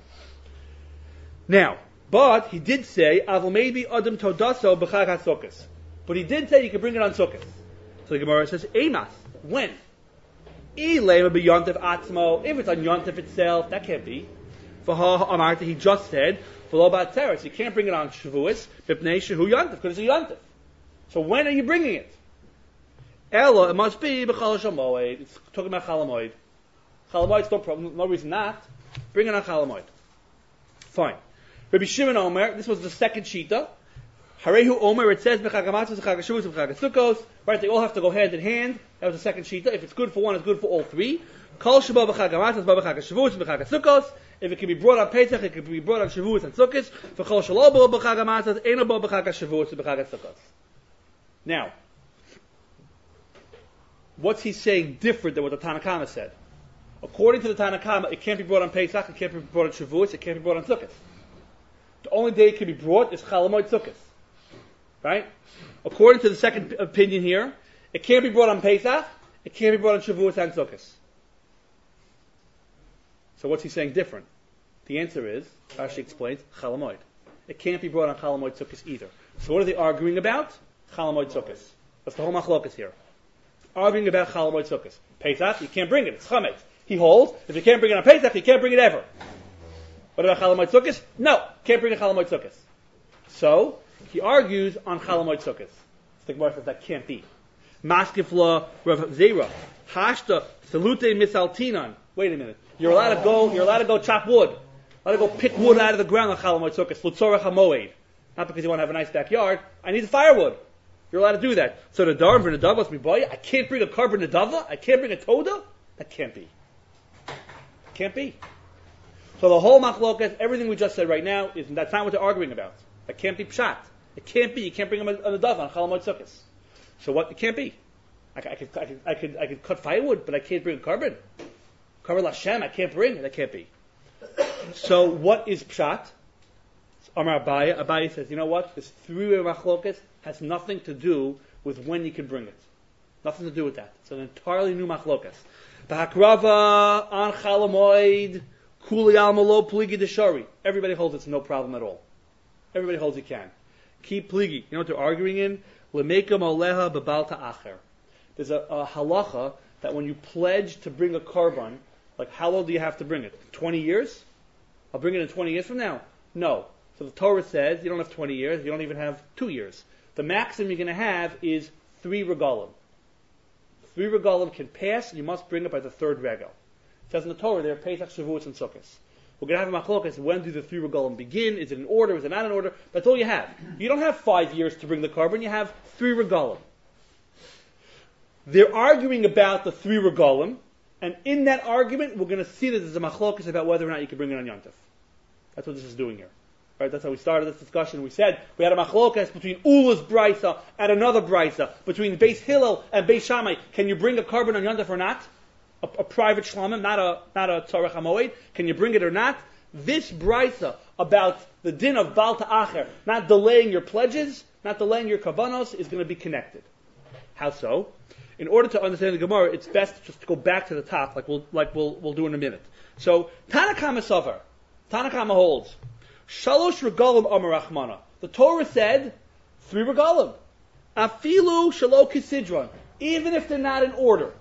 Now, but he did say avol maybe adam todaso b'chag haSukkos. But he did say you can bring it on Sukkos. So the Gemara says emas when ilema be Yontif atzmo. If it's on Yontif itself, that can't be. For ha amarta, he just said v'lo ba'atzeres. You can't bring it on Shavuos b'pnei shehu Yontif because it's a Yontif. So when are you bringing it? Ella, it must be b'chal shamoed. It's talking about chalamoid. Chalamoid's no problem, no reason not. Bring it on chalamoid. Fine. Rabbi Shimon Omer, this was the second shita. Harehu Omer, it says b'chag hamatzos, b'chag hashavus, b'chag haSukkos. Right, they all have to go hand in hand. That was the second shita. If it's good for one, it's good for all three. Kol sheba b'chag hamatzos, b'chag hashavus, b'chag haSukkos. If it can be brought on Pesach, it can be brought on Shavuos and Sukkos. V'chol shelo bo b'chag hamatzos, eino bo b'chag hashavus, b'chag haSukkos. Now, what's he saying different than what the Tanna Kama said? According to the Tanna Kama, it can't be brought on Pesach, it can't be brought on Shavuos, it can't be brought on Sukkot. The only day it can be brought is Chalamoid Sukkot. Right? According to the second opinion here, it can't be brought on Pesach, it can't be brought on Shavuos and Sukkot. So what's he saying different? The answer is, Rashi explains, Chalamoid. It can't be brought on Chalamoid Sukkot either. So what are they arguing about? Chalamoid Sukkot. That's the whole machlokas here. Arguing about Chalamoid Sukkos. Pesach, you can't bring it. It's chametz. He holds, if you can't bring it on Pesach, you can't bring it ever. What about Chalamoid Sukkos? No, can't bring a Chalamoid Sukkos. So, he argues on Chalamoid Sukkos. The Gemara says that can't be. Maskifla Rav Zera. Hashta salute misaltinan. Wait a minute. You're allowed to go, you're allowed to go chop wood. Allowed to go pick wood out of the ground on Chalamoid Sukkos. Lutzorach hamoed. Not because you want to have a nice backyard. I need firewood. You're allowed to do that. So the darv and the dava must be boy. I can't bring a carbon nedava. I can't bring a toda. That can't be. Can't be. So the whole machlokas, everything we just said right now, is that's not what they're arguing about. That can't be pshat. It can't be. You can't bring them on the dava on chalamoid sukkos. So what? It can't be. I, I, could, I, could, I, could, I could cut firewood, but I can't bring a carbon. Carbon Lashem, I can't bring. That can't be. So what is Pshat? Amar Abaye. Abaye says, you know what? This three-way machlokas has nothing to do with when you can bring it. Nothing to do with that. It's an entirely new machlokas. B'hakrava on chalamoid kuli al malo pligi deshari. Everybody holds it's no problem at all. Everybody holds you can. Keep pligi. You know what they're arguing in? Lemekam aleha bebalta acher. There's a, a halacha that when you pledge to bring a carbon, like how old do you have to bring it? twenty years? I'll bring it in twenty years from now? No. So the Torah says you don't have twenty years, you don't even have two years. The maximum you're going to have is three regalim. Three regalim can pass, and you must bring it by the third regal. It says in the Torah there, Pesach, Shavuot, and Sukkot. We're going to have a machlokas. When do the three regalim begin? Is it in order? Is it not in order? That's all you have. You don't have five years to bring the carbon. You have three regalim. They're arguing about the three regalim, and in that argument, we're going to see that there's a machlokas about whether or not you can bring it on Yom Tov. That's what this is doing here. Right, that's how we started this discussion. We said we had a machlokas between Ula's brisa and another brisa, between Beis Hillel and Beis Shammai. Can you bring a carbon on Yom Tov or not? A, a private shlamim, not a not a tzarech hamoed. Can you bring it or not? This brisa about the din of balta acher, not delaying your pledges, not delaying your kavanos, is going to be connected. How so? In order to understand the Gemara, it's best just to go back to the top, like we'll like we'll we'll do in a minute. So Tanakama Savar, Tanakama holds. Shalosh regalim amar Rachmana. The Torah said three regalim. Afilu shalo kisidron, even if they're not in order.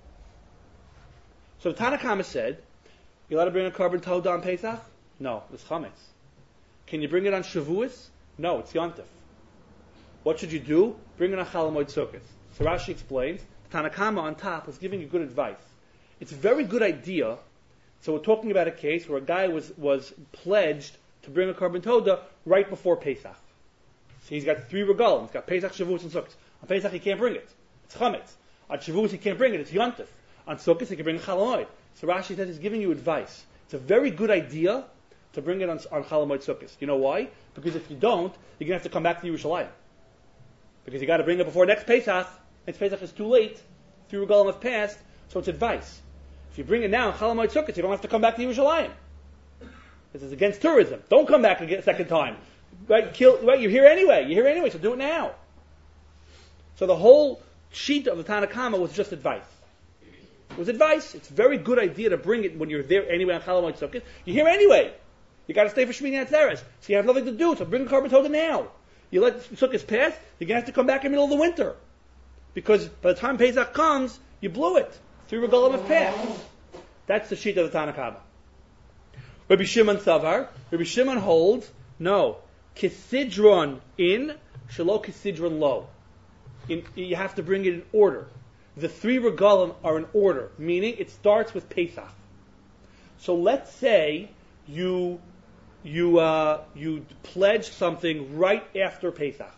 So the Tanakama said, you allowed to bring a carbon toda on Pesach? No, it's chametz. Can you bring it on Shavuos? No, it's Yom Tov. What should you do? Bring it on Chalamoid Sukkot. So Rashi explains, the Tanakama on top is giving you good advice. It's a very good idea. So we're talking about a case where a guy was was pledged to bring a carbon toda right before Pesach. So he's got three regalim. He's got Pesach, Shavuos, and Sukkot. On Pesach he can't bring it. It's chametz. On Shavuos he can't bring it. It's Yom Tov. On Sukkot he can bring Chalamoid. So Rashi says he's giving you advice. It's a very good idea to bring it on, on Chalamoid Sukkot. You know why? Because if you don't, you're going to have to come back to Yerushalayim. Because you got to bring it before next Pesach. Next Pesach is too late. Three regalim have passed. So it's advice. If you bring it now on Chalamoid Sukkot, you don't have to come back to Yerushalayim. This is against tourism. Don't come back a second time. Right? Kill, right? You're here anyway. You're here anyway, so do it now. So the whole sheet of the Tanakama was just advice. It was advice. It's a very good idea to bring it when you're there anyway on Chalamoid Sukkot. You're here anyway. You got to stay for Shmini Atzeres. So you have nothing to do. So bring a carbon toda now. You let Sukkot pass, you're going to have to come back in the middle of the winter. Because by the time Pesach comes, you blew it. Three regalim have passed. That's the sheet of the Tanakama. Rabbi Shimon Savar. Rabbi Shimon holds, no, Kisidron in, Shalo Kisidron lo. In, you have to bring it in order. The three regalim are in order, meaning it starts with Pesach. So let's say you you uh, you pledge something right after Pesach.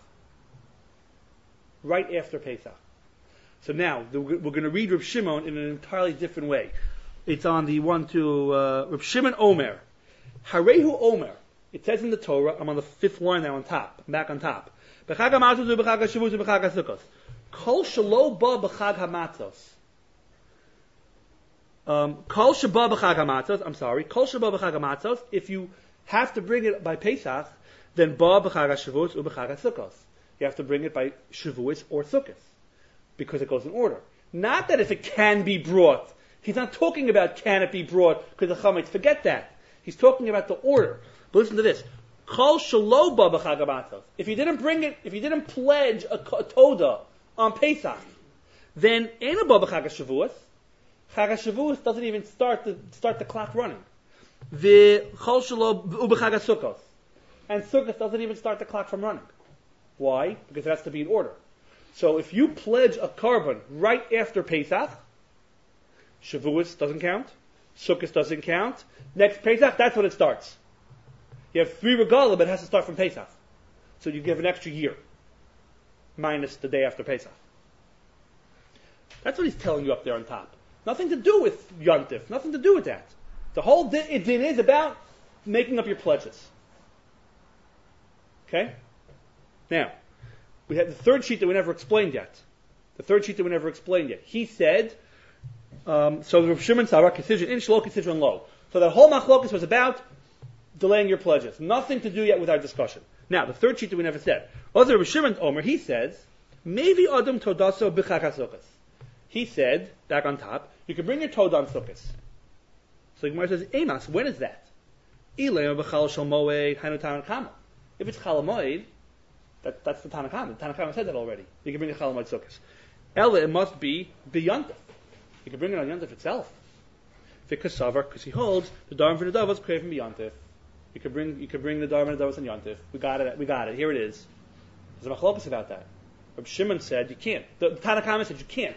Right after Pesach. So now we're going to read Reb Shimon in an entirely different way. It's on the one to uh, Reb Shimon Omer. Harehu Omer. It says in the Torah. I'm on the fifth line now on top. I'm back on top. B'chag hamatzos u'b'chag hashavus u'b'chag hasukos. Kol shelo ba b'chag hamatzos. Um, Kol sheba b'chag hamatzos. I'm sorry. Kol sheba b'chag hamatzos. If you have to bring it by Pesach, then ba b'chag hashavus u'b'chag hasukos. You have to bring it by Shavuos or Sukkot, because it goes in order. Not that if it can be brought. He's not talking about can it be brought because the chametz. Forget that. He's talking about the order. But listen to this. Kol shelo ba b'chag hamatzos. If you didn't bring it, if you didn't pledge a, a toda on Pesach, then ena ba b'chag Shavuos. Chag Shavuos doesn't even start the start the clock running. The kol shelo u'b'chag Sukkos, and Sukkot doesn't even start the clock from running. Why? Because it has to be in order. So if you pledge a carbon right after Pesach, Shavuos doesn't count, Sukkot doesn't count. Next Pesach, that's when it starts. You have three regalim, but it has to start from Pesach. So you give an extra year, minus the day after Pesach. That's what he's telling you up there on top. Nothing to do with Yom Tov, nothing to do with that. The whole din, din is about making up your pledges. Okay? Now, we have the third sheet that we never explained yet. The third shita we never explained yet. He said, um, so the Rav Shimon Sarah, Kisidron in, Shlo Kisidron lo. So that whole machlokus was about delaying your pledges. Nothing to do yet with our discussion. Now, the third shita we never said. Also, Rav Shimon Omer, he says, maybe Adam Todaso B'chachasukas. He said, back on top, you can bring your toad on sukkahs. So the Gemara says, Emas, when is that? If it's Chalamoid, that, that's the Tanakhama. The Tanakhama said that already. You can bring a Chalamoid sukkahs. Ella, it must be B'yantif. You can bring it on Yantif itself. Because he holds the Dharm for the Davos craving B'yantif. You could bring you could bring the Dharm and the Davos on Yantif. We got it. We got it. Here it is. There's a machlokas about that. Reb Shimon said you can't. The, the Tanakhama said you can't.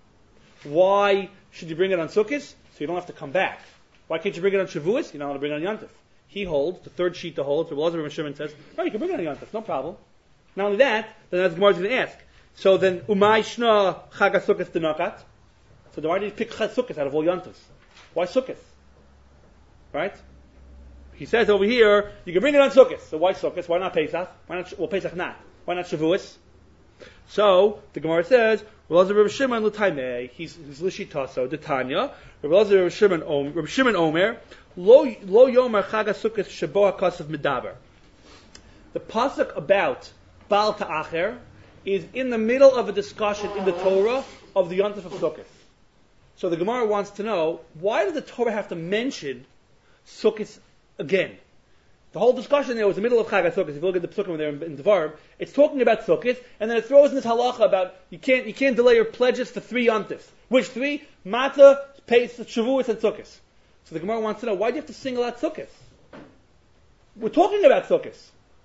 Why should you bring it on Sukkot? So you don't have to come back. Why can't you bring it on Shavuos? You don't want to bring it on Yantif. He holds, the third sheet to hold, so Reb Shimon says, no, you can bring it on Yantif, no problem. Not only that, then as Gemara is going to ask, so then, Umay Shna Chag HaSukkos Denakat? So then why did you pick Chag Sukkos out of all Yantifs? Why Sukkos? Right? He says over here, you can bring it on Sukkot. So why Sukkot? Why not Pesach? Why not, well, Pesach not. Why not Shavuos? So, the Gemara says, Reb Shimon l'taimei, he's l'shitaso, the Tanya, Reb Shimon Reb Shimon Omer, lo lo yomer chag hasukkos shebo hakasav medaber. The pasuk about Baal Ta'acher is in the middle of a discussion in the Torah of the Yontif of Sukkot. So the Gemara wants to know, why did the Torah have to mention Sukkot again? The whole discussion there was the middle of Chag HaSukkos. If you look at the Psukim there in Devarim, it's talking about Sukkot, and then it throws in this halacha about you can't you can't delay your pledges for three yontifs. Which three? Matzah, Pesach, Shavuos, and Sukkot. So the Gemara wants to know, why do you have to single out Sukkot? We're talking about Sukkot.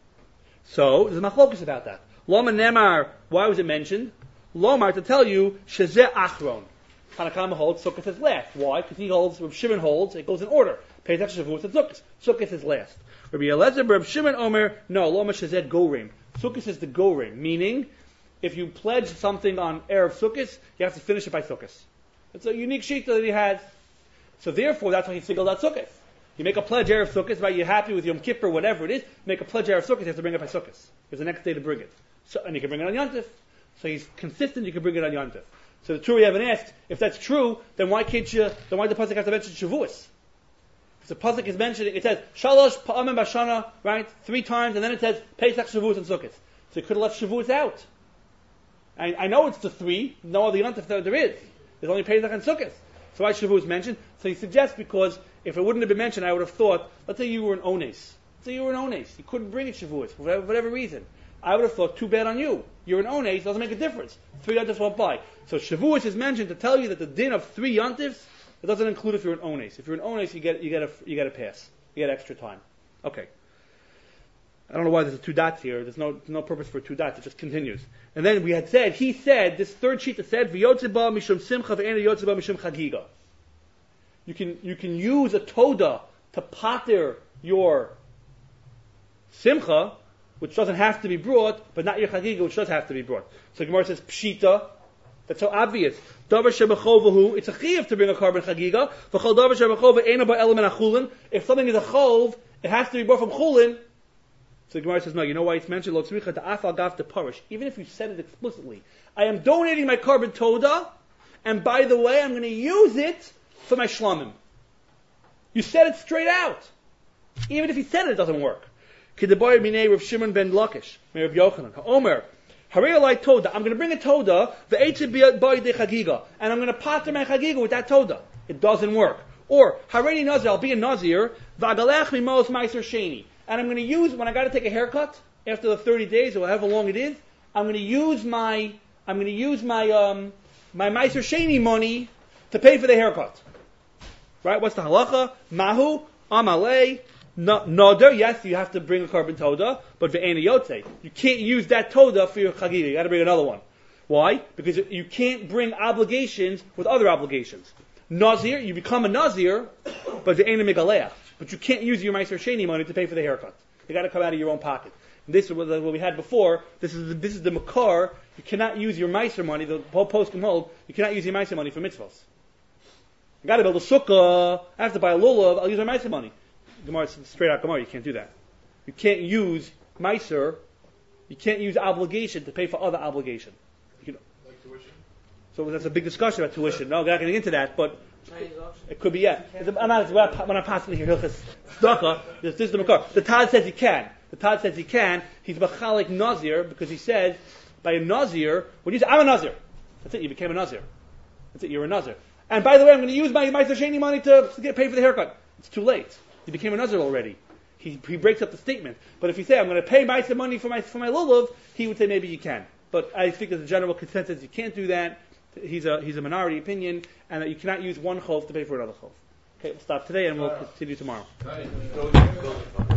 So there's a machlokus about that. Loma Nemar, why was it mentioned? Lomar, to tell you, Shezeh Achron. Tanakama holds Sukkot is last. Why? Because he holds, Reb Shimon holds, it goes in order. Pesach, Shavuos, and Sukkot. Sukkot is last. Rabbi Eliezer, Reb Shimon Omer, no, Loma Shezeh Gorim. Sukkot is the Gorim, meaning, if you pledge something on Erev Sukkot, you have to finish it by Sukkot. It's a unique sheet that he has. So therefore, that's why he singled out Sukkot. You make a pledge Erev Sukkot, right? You're happy with Yom Kippur, whatever it is. Make a pledge Erev Sukkot, you have to bring it by Sukkot. There's the next day to bring it. So, and you can bring it on Yontif. So he's consistent, you can bring it on Yontif. So the true we haven't asked, if that's true, then why can't you, then why the pasuk have to mention Shavuos? Because the pasuk is mentioning, it says, Shalosh Pa'amim Bashana, right? Three times, and then it says, Pesach, Shavuos, and Sukkot. So you could have left Shavuos out. I, I know it's the three, no other Yontif that there is. There's only Pesach and Sukkot. So why Shavuos mentioned? So he suggests because if it wouldn't have been mentioned, I would have thought, let's say you were an Ones. Let's say you were an Ones. You couldn't bring it Shavuos for whatever, whatever reason. I would have thought, too bad on you. You're an Ones, doesn't make a difference. Three Yontifs won't by. So Shavuos is mentioned to tell you that the din of three Yontifs, it doesn't include if you're an Ones. If you're an Ones, you get you get a you get a pass. You get extra time. Okay. I don't know why there's a two dots here. There's no no purpose for two dots. It just continues. And then we had said, he said, this third sheet that said, V'yotzeba mishum simcha v'ena yotzeba mishum chagiga. You can you can use a toda to pater your simcha, which doesn't have to be brought, but not your chagiga, which does have to be brought. So Gemara says pshita. That's so obvious. Davar shebechovahu. It's a chiyuv to bring a carbon chagiga. V'chol davar shebechova eina ba element achulin. If something is a chov, it has to be brought from chulin. So the Gemara says, no, you know why it's mentioned? Lo tzricha ta'afal gav to parish. Even if you said it explicitly, I am donating my carbon toda, and by the way, I'm going to use it for my shlamim. You said it straight out. Even if he said it, it doesn't work. Kedaboy minei Rav Shimon ben Lakish, Rav Yochanan, Omer, Harei alai toda. I'm going to bring a toda, ve'etzib boy de chagiga, and I'm going to pater my chagiga with that toda. It doesn't work. Or Harei nazir, I'll be a nazir, v'agalech mimos meiser sheni, and I'm going to use when I got to take a haircut after the thirty days or however long it is. I'm going to use my I'm going to use my um my meiser sheni money to pay for the haircut. Right? What's the halacha? Mahu, amalei, noder. Yes, you have to bring a carbon toda, but ve'ena yotze. You can't use that toda for your chagiga. You got to bring another one. Why? Because you can't bring obligations with other obligations. Nazir, you become a nazir, but ve'ena megaleach. But you can't use your meiser sheni money to pay for the haircut. You got to come out of your own pocket. And this is what we had before. This is the, this is the makar. You cannot use your meiser money. The whole post can hold. You cannot use your meiser money for mitzvahs. I got to build a sukkah. I have to buy a lulav. I'll use my meiser money. Gemara, straight out Gemara, you can't do that. You can't use meiser. You can't use obligation to pay for other obligation. You know, like tuition. So that's a big discussion about tuition. No, we're not going to get into that, but Chinese auction. it could be, yeah. I'm not, when I'm passing here, Hilchas Tzedakah, this this is the Makar. The Tad says he can. The Tad says he can. He's Bachalik Nazir because he says, by a Nazir, when you say, I'm a Nazir, that's it, you became a Nazir. That's it, you're a Nazir. And by the way, I'm going to use my, my Sheni money to, to get paid for the haircut. It's too late. You became a Nazir already. He, he breaks up the statement. But if you say, I'm going to pay my money for my, for my lulav, he would say maybe you can. But I think there's a general consensus you can't do that. He's a he's a minority opinion, and that you cannot use one chof to pay for another chof. Okay, we'll stop today and we'll continue tomorrow.